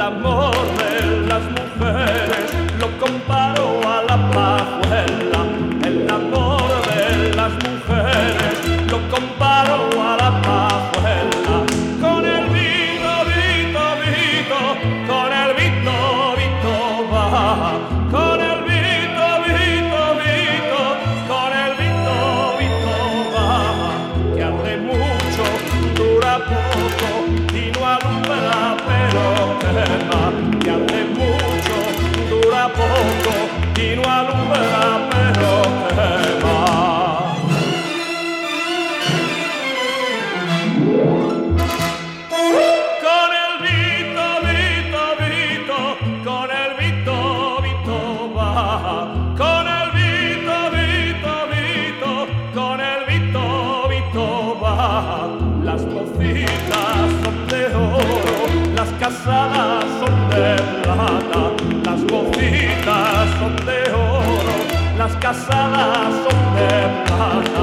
amor de las mujeres lo comparo a la pajuela. El amor de las mujeres lo comparo a la pajuela. Con el vino, vito, vito, con el vito, vito va. Con el vito, vito, vito, con el vito, vito va. Que arde mucho, dura poco y no alumbra pero quema. Que arde mucho, dura poco y no alumbra pero quema. Con el vito, vito, vito, con el vito, vito va. Con el vito, vito, vito, con el vito, vito va. Las mocitas son de oro, las casadas son de plata. Las mocitas son de oro, las casadas son de plata.